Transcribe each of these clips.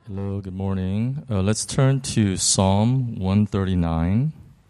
Hello, good morning. Let's turn to Psalm 139.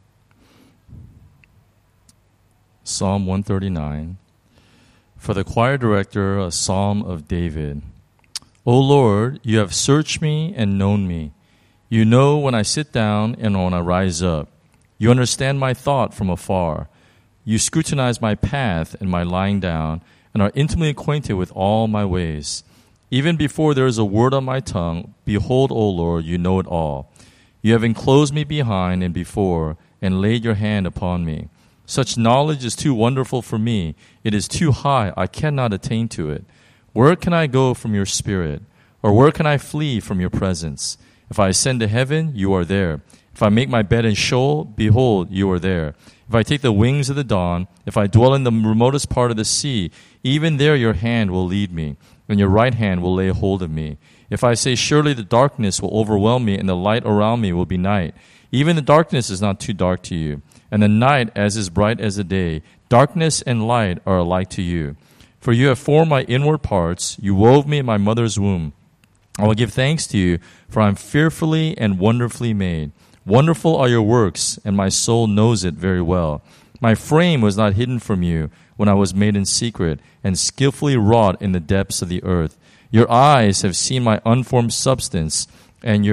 Psalm 139. For the choir director, a psalm of David. O Lord, you have searched me and known me. You know when I sit down and when I rise up. You understand my thought from afar. You scrutinize my path and my lying down and are intimately acquainted with all my ways. Even before there is a word on my tongue, behold, O Lord, you know it all. You have enclosed me behind and before, and laid your hand upon me. Such knowledge is too wonderful for me. It is too high. I cannot attain to it. Where can I go from your spirit? Or where can I flee from your presence? If I ascend to heaven, you are there. If I make my bed in Sheol, behold, you are there. If I take the wings of the dawn, if I dwell in the remotest part of the sea, even there your hand will lead me, and your right hand will lay hold of me. If I say, surely the darkness will overwhelm me, and the light around me will be night, even the darkness is not too dark to you, and the night as is bright as the day, darkness and light are alike to you. For you have formed my inward parts, you wove me in my mother's womb. I will give thanks to you, for I am fearfully and wonderfully made. Wonderful are your works, and my soul knows it very well. My frame was not hidden from you when I was made in secret and skillfully wrought in the depths of the earth. Your eyes have seen my unformed substance, and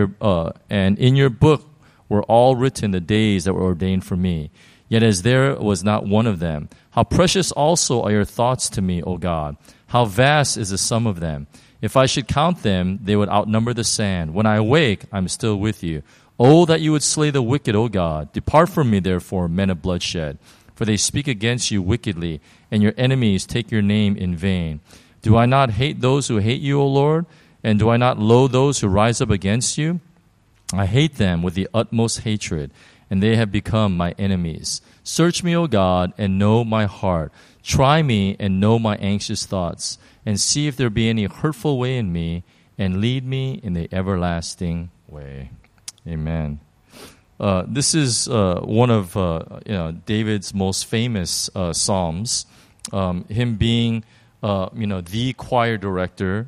in your book were all written the days that were ordained for me. Yet as there was not one of them. How precious also are your thoughts to me, O God! How vast is the sum of them! If I should count them, they would outnumber the sand. When I awake, I am still with you. Oh, that you would slay the wicked, O God! Depart from me, therefore, men of bloodshed. For they speak against you wickedly, and your enemies take your name in vain. Do I not hate those who hate you, O Lord? And do I not loathe those who rise up against you? I hate them with the utmost hatred, and they have become my enemies. Search me, O God, and know my heart. Try me and know my anxious thoughts, and see if there be any hurtful way in me, and lead me in the everlasting way. Amen. This is one of David's most famous psalms. Him being the choir director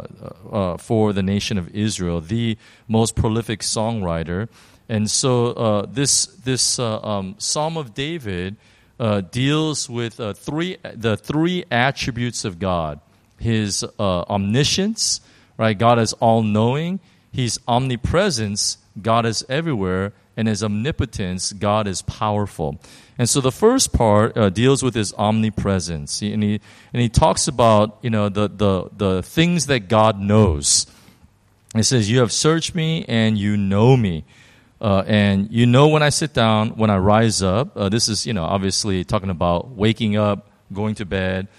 for the nation of Israel, the most prolific songwriter, and so this Psalm of David deals with the three attributes of God: His omniscience, right? God is all-knowing. His omnipresence, God is everywhere. And his omnipotence, God is powerful. And so the first part deals with his omnipresence. And he talks about the things that God knows. It says, you have searched me and you know me. And you know when I sit down, when I rise up. This is obviously talking about waking up, going to bed.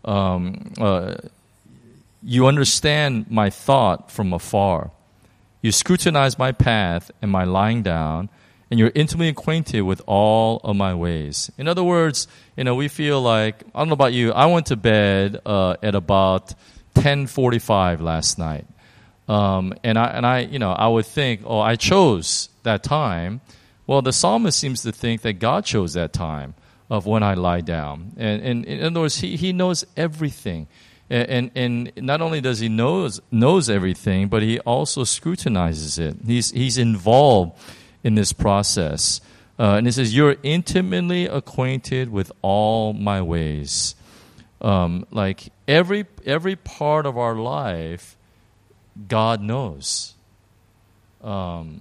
You understand my thought from afar. You scrutinize my path and my lying down, and you're intimately acquainted with all of my ways. In other words, we feel like, I don't know about you, I went to bed at about 10:45 last night. And I would think, I chose that time. Well, the psalmist seems to think that God chose that time of when I lie down. And in other words, he knows everything. And not only does he knows everything, but he also scrutinizes it. He's involved in this process. And it says, you're intimately acquainted with all my ways. Like every part of our life, God knows. God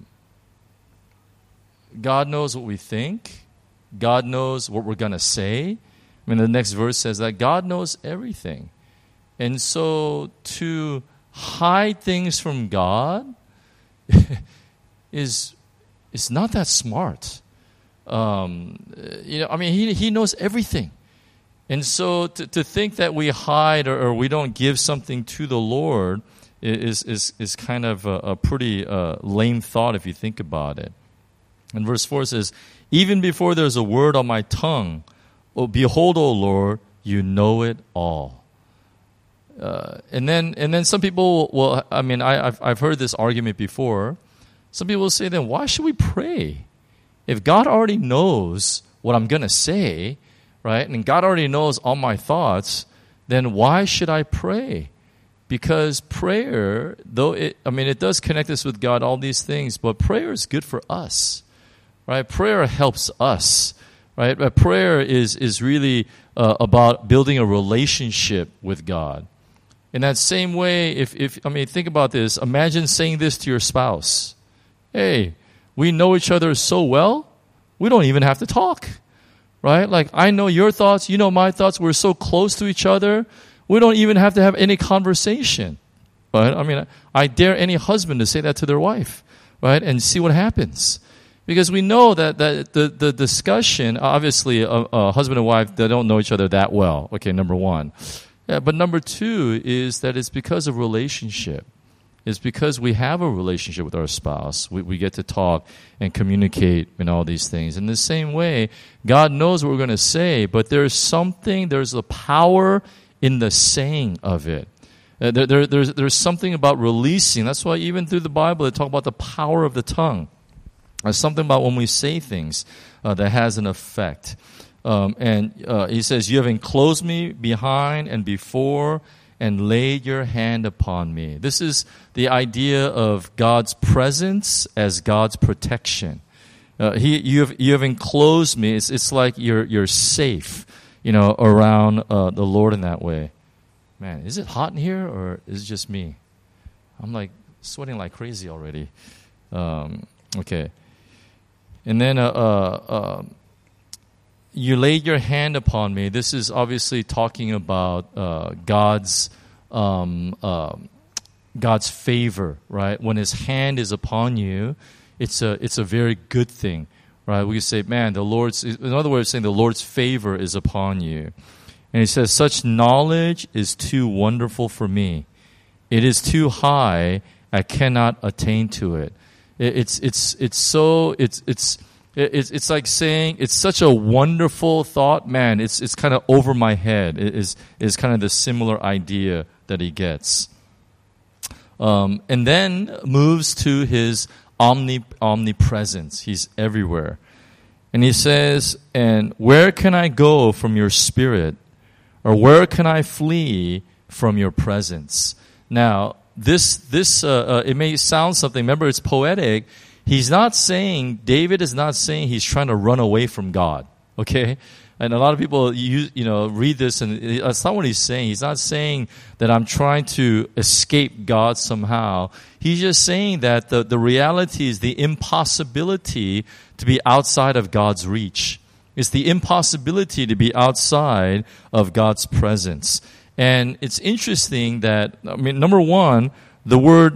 knows what we think. God knows what we're going to say. I mean, the next verse says that God knows everything. And so to hide things from God is not that smart. He knows everything. And so to think that we hide or we don't give something to the Lord is kind of a pretty lame thought if you think about it. And verse 4 says, even before there's a word on my tongue, behold, O Lord, you know it all. And then some people will. I've heard this argument before. Some people will say, then why should we pray? If God already knows what I'm going to say, right, and God already knows all my thoughts, then why should I pray? because prayer, though it does connect us with God, all these things, but prayer is good for us, right? Prayer helps us, right? But prayer is really about building a relationship with God. In that same way, if think about this. Imagine saying this to your spouse. Hey, we know each other so well, we don't even have to talk, right? Like, I know your thoughts, you know my thoughts. We're so close to each other, we don't even have to have any conversation. Right? I dare any husband to say that to their wife, right? And see what happens. Because we know that the discussion, obviously, a husband and wife, they don't know each other that well. Okay, number one. Yeah, but number two is that it's because of relationship. It's because we have a relationship with our spouse. We get to talk and communicate and all these things. In the same way, God knows what we're going to say, but there's a power in the saying of it. There's something about releasing. That's why even through the Bible, they talk about the power of the tongue. There's something about when we say things that has an effect. He says, you have enclosed me behind and before and laid your hand upon me. This is the idea of God's presence as God's protection. You have enclosed me. It's like you're safe, around the Lord in that way. Man, is it hot in here or is it just me? I'm like sweating like crazy already. Okay. And then you laid your hand upon me. This is obviously talking about God's favor, right? When His hand is upon you, it's a very good thing, right? We say, man, in other words, saying the Lord's favor is upon you. And He says, such knowledge is too wonderful for me. It is too high, I cannot attain to it. It's like saying it's such a wonderful thought, man. It's kind of over my head. It is kind of the similar idea that he gets, and then moves to his omnipresence. He's everywhere, and he says, "And where can I go from your spirit, or where can I flee from your presence?" Now, this it may sound something. Remember, it's poetic. David is not saying he's trying to run away from God, okay? And a lot of people, read this, and that's not what he's saying. He's not saying that I'm trying to escape God somehow. He's just saying that the reality is the impossibility to be outside of God's reach. It's the impossibility to be outside of God's presence. And it's interesting that, number one, the word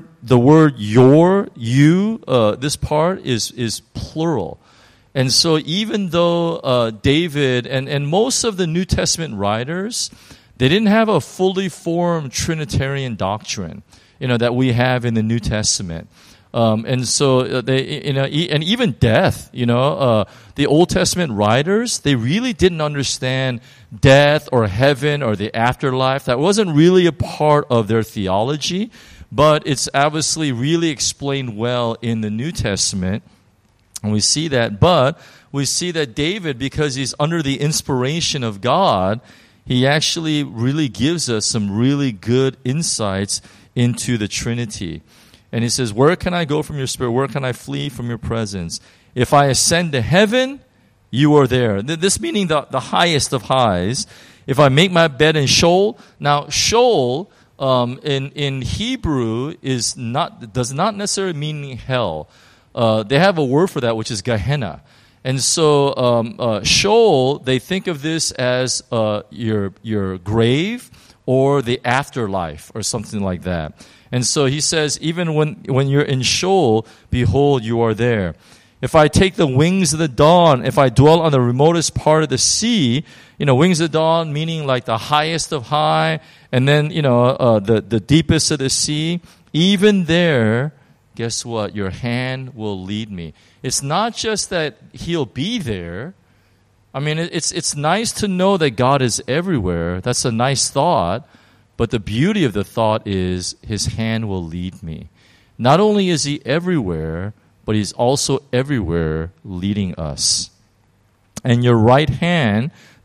you, this part is plural. And so even though David and most of the New Testament writers, they didn't have a fully formed Trinitarian doctrine, that we have in the New Testament. And so and even death, the Old Testament writers, they really didn't understand death or heaven or the afterlife. That wasn't really a part of their theology. But it's obviously really explained well in the New Testament. And we see that. But we see that David, because he's under the inspiration of God, he actually really gives us some really good insights into the Trinity. And he says, where can I go from your spirit? Where can I flee from your presence? If I ascend to heaven, you are there. This meaning the highest of highs. If I make my bed in Sheol. Now, Sheol, in Hebrew does not necessarily mean hell. They have a word for that, which is Gehenna. And so Sheol, they think of this as your grave or the afterlife or something like that. And so he says, even when you're in Sheol, behold, you are there. If I take the wings of the dawn, if I dwell on the remotest part of the sea, wings of the dawn meaning like the highest of high, and then, the deepest of the sea, even there, guess what? Your hand will lead me. It's not just that He'll be there. It's nice to know that God is everywhere. That's a nice thought. But the beauty of the thought is His hand will lead me. Not only is He everywhere, but He's also everywhere leading us. And your right hand,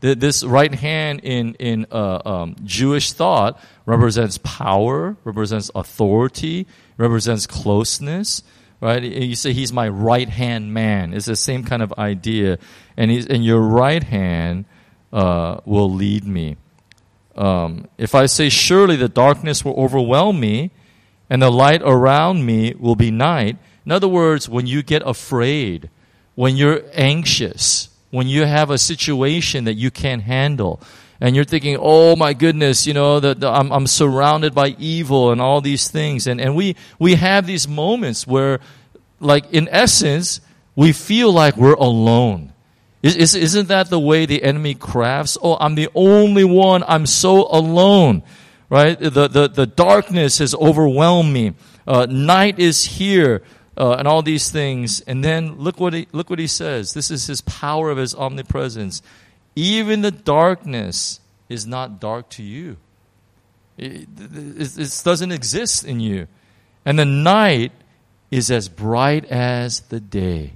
This right hand in Jewish thought represents power, represents authority, represents closeness. Right? You say he's my right hand man. It's the same kind of idea, and your right hand will lead me. If I say, surely the darkness will overwhelm me, and the light around me will be night. In other words, when you get afraid, when you're anxious, when you have a situation that you can't handle, and you're thinking, oh my goodness, I'm surrounded by evil and all these things. And we have these moments where, like, in essence, we feel like we're alone. Isn't that the way the enemy crafts? Oh, I'm the only one. I'm so alone, right? The darkness has overwhelmed me. Night is here, and all these things. And then look what he says. This is his power of his omnipresence. Even the darkness is not dark to you. It doesn't exist in you. And the night is as bright as the day.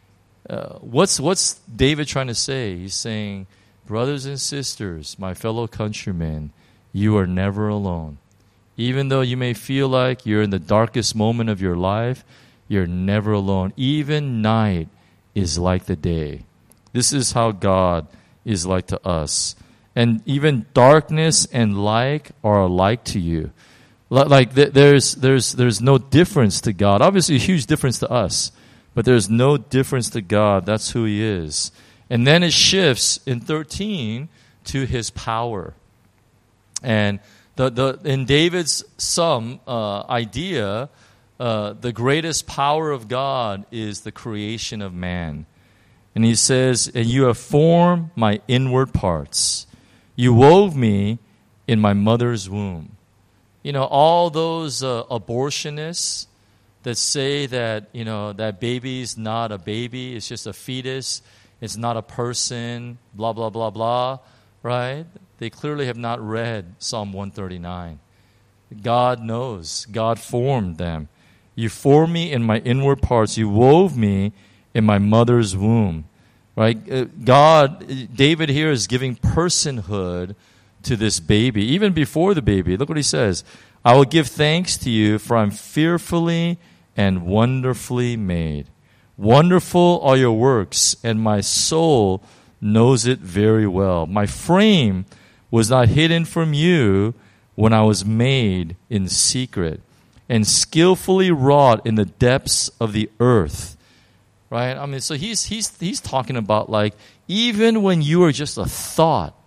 What's David trying to say? He's saying, brothers and sisters, my fellow countrymen, you are never alone. Even though you may feel like you're in the darkest moment of your life, you're never alone. Even night is like the day. This is how God is like to us. And even darkness and light are alike to you. Like there's no difference to God. Obviously, a huge difference to us. But there's no difference to God. That's who He is. And then it shifts in 13 to His power. And in David's psalm idea, the greatest power of God is the creation of man. And he says, and you have formed my inward parts. You wove me in my mother's womb. All those abortionists that say that, that baby's not a baby, it's just a fetus, it's not a person, blah, blah, blah, blah, right? They clearly have not read Psalm 139. God knows. God formed them. You formed me in my inward parts. You wove me in my mother's womb, right? David here is giving personhood to this baby, even before the baby. Look what he says. I will give thanks to you, for I'm fearfully and wonderfully made. Wonderful are your works, and my soul knows it very well. My frame was not hidden from you when I was made in secret and skillfully wrought in the depths of the earth. Right? I mean, so he's talking about, like, even when you are just a thought,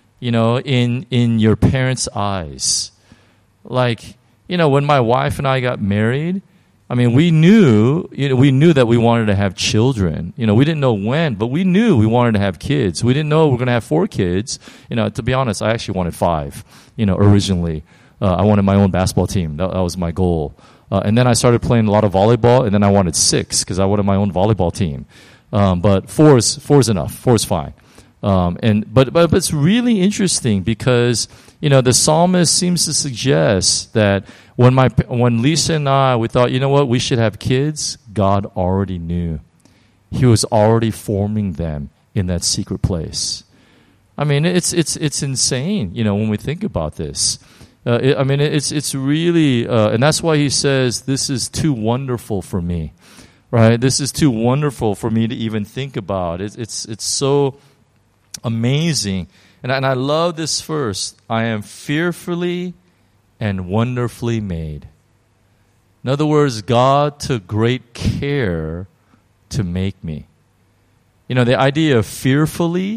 in your parents' eyes. Like, when my wife and I got married, I mean, we knew that we wanted to have children. We didn't know when, but we knew we wanted to have kids. We didn't know we were going to have 4 kids. To be honest, I actually wanted 5, originally. I wanted my own basketball team. That was my goal. And then I started playing a lot of volleyball, and then I wanted 6 because I wanted my own volleyball team. But 4 is enough. 4 is fine. But it's really interesting because the psalmist seems to suggest that when Lisa and I, we thought, we should have kids, God already knew. He was already forming them in that secret place. I mean, it's insane, when we think about this. It's really, and that's why he says, this is too wonderful for me, right? This is too wonderful for me to even think about. It's so amazing. And I love this verse. I am fearfully and wonderfully made. In other words, God took great care to make me. The idea of fearfully,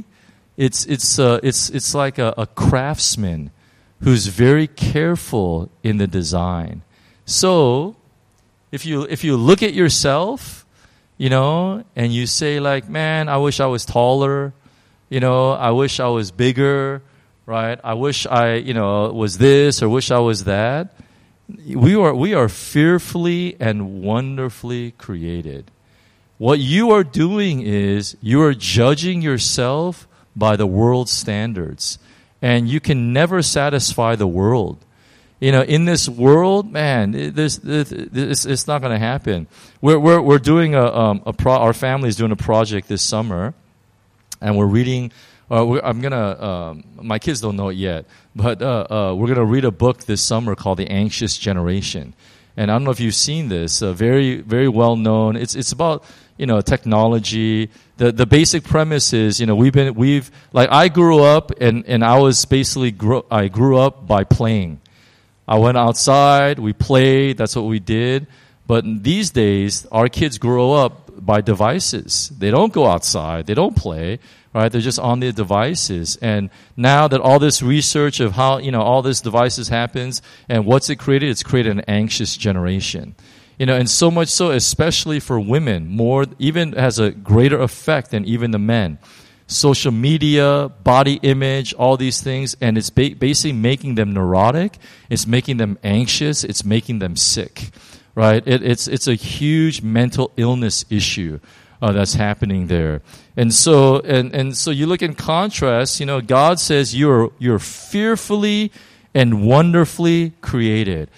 it's like a craftsman who's very careful in the design. So, if you look at yourself, and you say, like, man, I wish I was taller, I wish I was bigger, right? I wish I, was this or wish I was that. We are fearfully and wonderfully created. What you are doing is you are judging yourself by the world's standards. And you can never satisfy the world. In this world, man, it's not going to happen. We're doing our family is doing a project this summer, and we're reading I'm gonna. My kids don't know it yet, but we're gonna read a book this summer called The Anxious Generation. And I don't know if you've seen this. Very, very well known. It's about technology. The basic premise is we've like I grew up and I was basically I grew up by playing. I went outside, we played. That's what we did. But these days, our kids grow up by devices. They don't go outside. They don't play. Right? They're just on their devices. And now that all this research of how, all this devices happens and what's it created, it's created an anxious generation. And so much so, especially for women, even has a greater effect than even the men. Social media, body image, all these things, and it's basically making them neurotic. It's making them anxious. It's making them sick. Right? It's a huge mental illness issue. That's happening there. And so you look in contrast, God says you're fearfully and wonderfully created.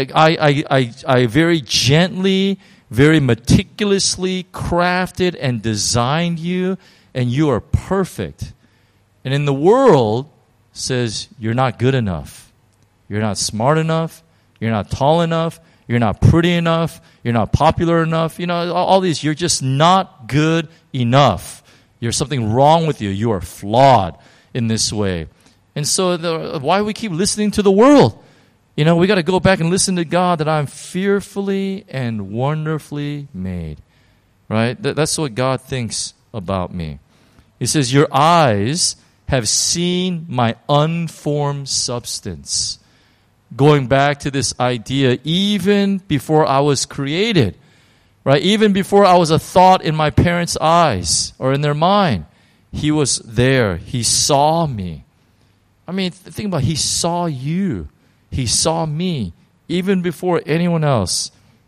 I very gently, very meticulously crafted and designed you, and you are perfect. And in the world says you're not good enough. You're not smart enough. You're not tall enough. You're not pretty enough. You're not popular enough. All these, you're just not good enough. There's something wrong with you. You are flawed in this way. And so why do we keep listening to the world? We got to go back and listen to God that I'm fearfully and wonderfully made. Right? That's what God thinks about me. He says, your eyes have seen my unformed substance. Going back to this idea, even before I was created, right? Even before I was a thought in my parents' eyes or in their mind, He was there. He saw me. I mean, think about it. He saw you. He saw me even before anyone else.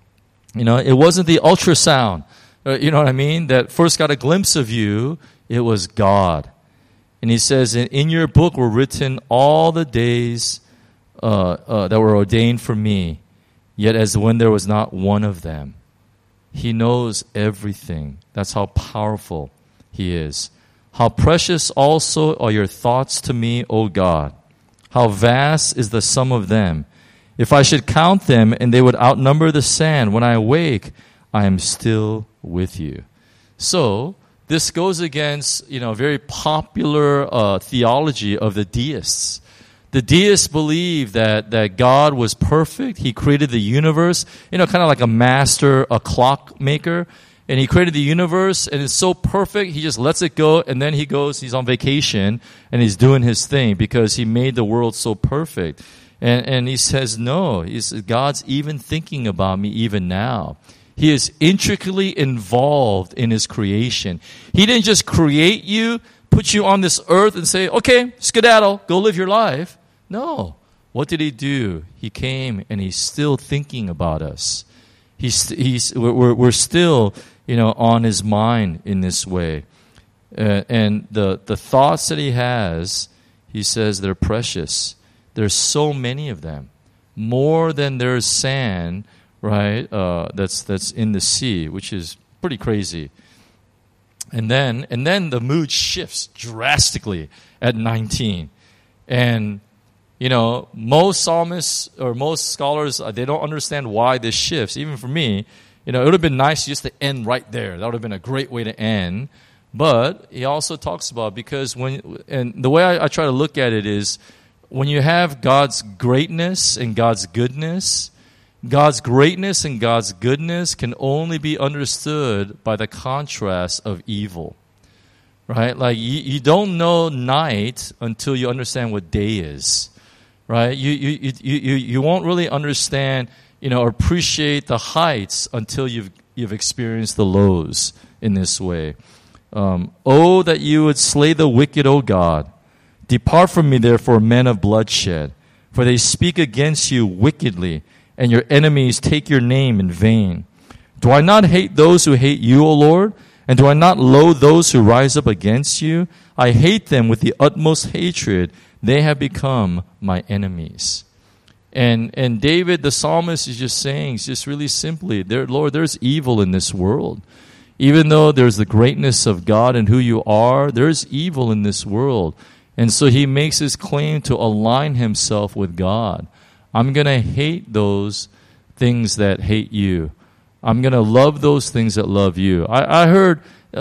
It wasn't the ultrasound, you know what I mean, that first got a glimpse of you. It was God. And He says, in your book were written all the days that were ordained for me, yet as when there was not one of them. He knows everything. That's how powerful He is. How precious also are your thoughts to me, O God. How vast is the sum of them. If I should count them and they would outnumber the sand, when I awake, I am still with you. So, this goes against, very popular theology of the deists. The deists believe that God was perfect. He created the universe, kind of like a master, a clockmaker. And He created the universe, and it's so perfect, He just lets it go, and then He's on vacation, and He's doing His thing because He made the world so perfect. And He says, no, God's even thinking about me even now. He is intricately involved in His creation. He didn't just create you, put you on this earth and say, okay, skedaddle, go live your life. No. What did He do? He came and He's still thinking about us. We're still, on His mind in this way. And the thoughts that He has, He says they're precious. There's so many of them. More than there's sand, right, that's in the sea, which is pretty crazy. And then the mood shifts drastically at 19. And, most psalmists or most scholars, they don't understand why this shifts. Even for me, it would have been nice just to end right there. That would have been a great way to end. But he also talks about, because and the way I try to look at it is, when you have God's greatness and God's goodness can only be understood by the contrast of evil. Right? Like you don't know night until you understand what day is. Right? You won't really understand, or appreciate the heights until you've experienced the lows in this way. Oh, that you would slay the wicked, O God. Depart from me, therefore, men of bloodshed, for they speak against you wickedly, and your enemies take your name in vain. Do I not hate those who hate you, O Lord? And do I not loathe those who rise up against you? I hate them with the utmost hatred. They have become my enemies. And David, the psalmist, is just saying, just really simply, Lord, there's evil in this world. Even though there's the greatness of God and who you are, there's evil in this world. And so he makes his claim to align himself with God. I'm going to hate those things that hate you. I'm going to love those things that love you. I heard,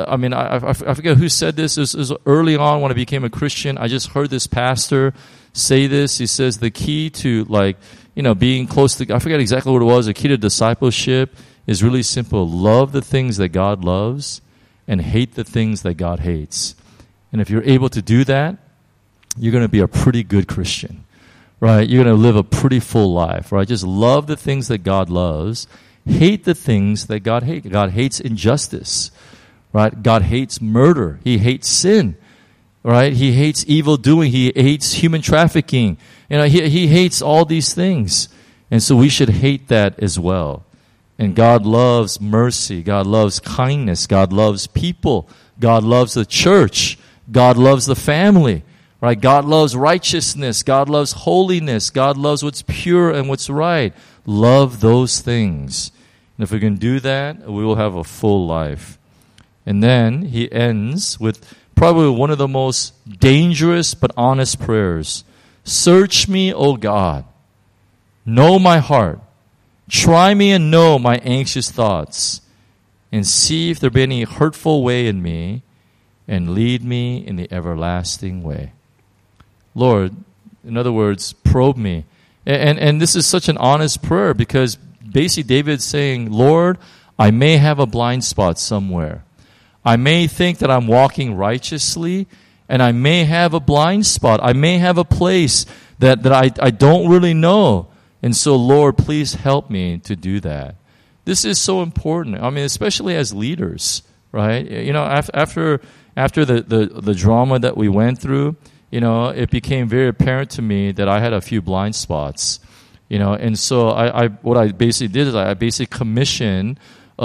I forget who said this. This was early on when I became a Christian. I just heard this pastor say this. He says the key to being close to, I forget exactly what it was, the key to discipleship is really simple. Love the things that God loves and hate the things that God hates. And if you're able to do that, you're going to be a pretty good Christian, right? You're going to live a pretty full life, right? Just love the things that God loves, hate the things that God hates. God hates injustice, right? God hates murder. He hates sin, right? He hates evil doing. He hates human trafficking. He hates all these things. And so we should hate that as well. And God loves mercy. God loves kindness. God loves people. God loves the church. God loves the family. Right? God loves righteousness. God loves holiness. God loves what's pure and what's right. Love those things. And if we can do that, we will have a full life. And then he ends with probably one of the most dangerous but honest prayers. Search me, O God. Know my heart. Try me and know my anxious thoughts. And see if there be any hurtful way in me. And lead me in the everlasting way. Lord, in other words, probe me. And this is such an honest prayer because basically David's saying, Lord, I may have a blind spot somewhere. I may think that I'm walking righteously, and I may have a blind spot. I may have a place that I don't really know. And so, Lord, please help me to do that. This is so important. I mean, especially as leaders, right? After the drama that we went through, it became very apparent to me that I had a few blind spots, and so what I basically did is I basically commissioned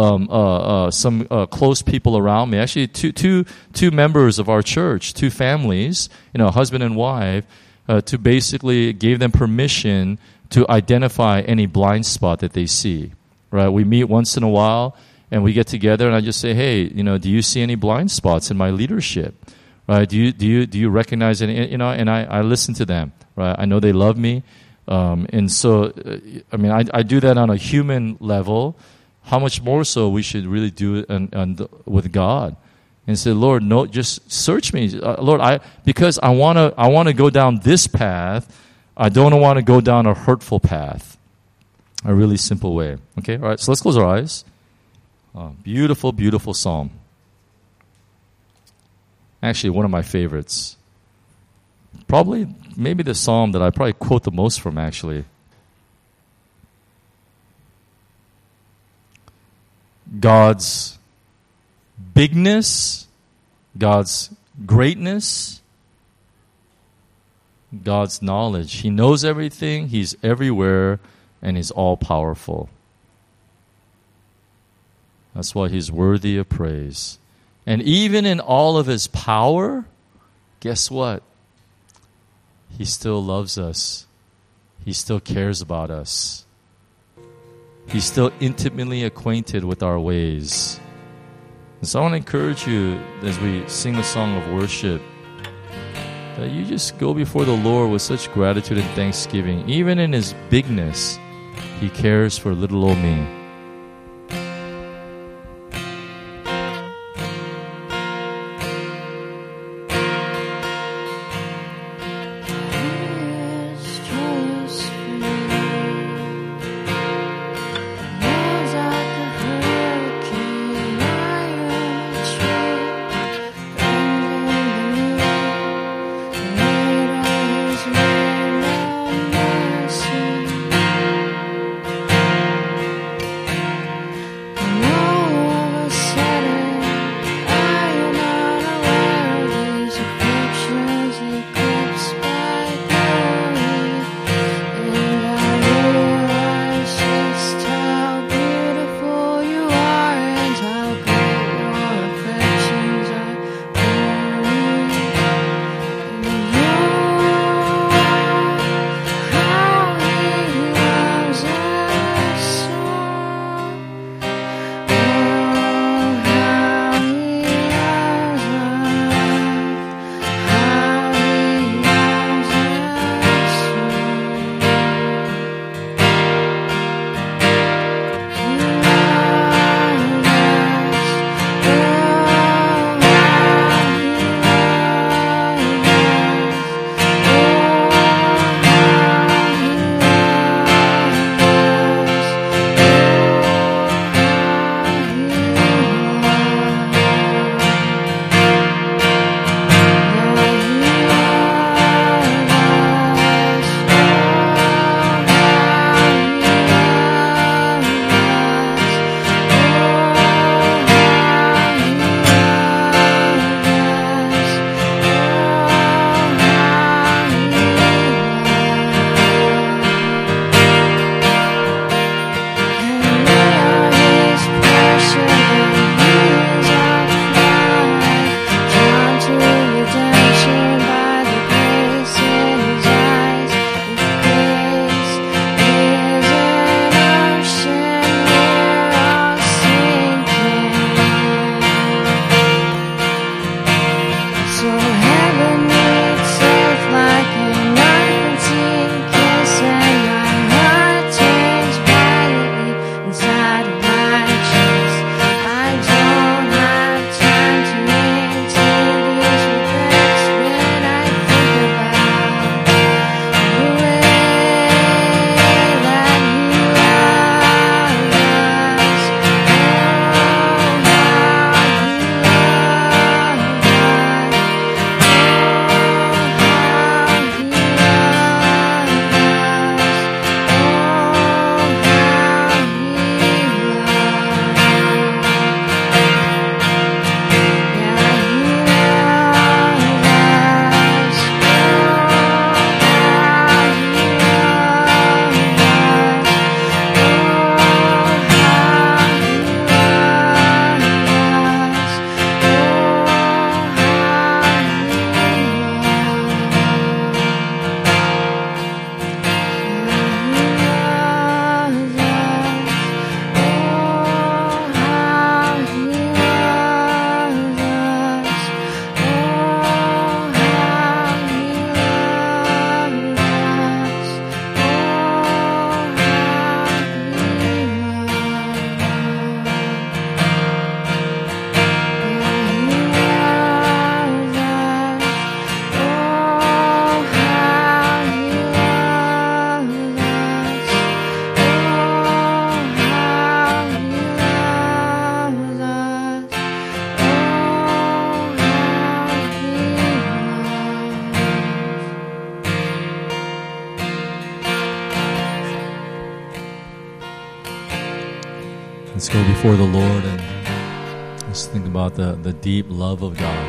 some close people around me, actually two members of our church, two families, husband and wife, to basically give them permission to identify any blind spot that they see, right? We meet once in a while and we get together and I just say, hey, do you see any blind spots in my leadership? Right? Do you recognize any? And I listen to them. Right? I know they love me, and so I do that on a human level. How much more so we should really do it with God, and say, Lord, no, just search me, Lord. Because I want to go down this path. I don't want to go down a hurtful path. A really simple way. Okay, all right. So let's close our eyes. Beautiful, beautiful psalm. Actually, one of my favorites. Maybe the psalm that I probably quote the most from, actually. God's bigness, God's greatness, God's knowledge. He knows everything, He's everywhere, and He's all-powerful. That's why He's worthy of praise. And even in all of His power, guess what? He still loves us. He still cares about us. He's still intimately acquainted with our ways. And so I want to encourage you as we sing a song of worship that you just go before the Lord with such gratitude and thanksgiving. Even in His bigness, He cares for little old me. Let's go before the Lord and let's think about the deep love of God.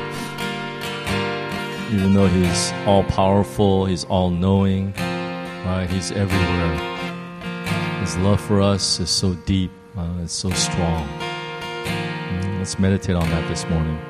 Even though He's all-powerful, He's all-knowing, right? He's everywhere. His love for us is so deep, it's so strong. Let's meditate on that this morning.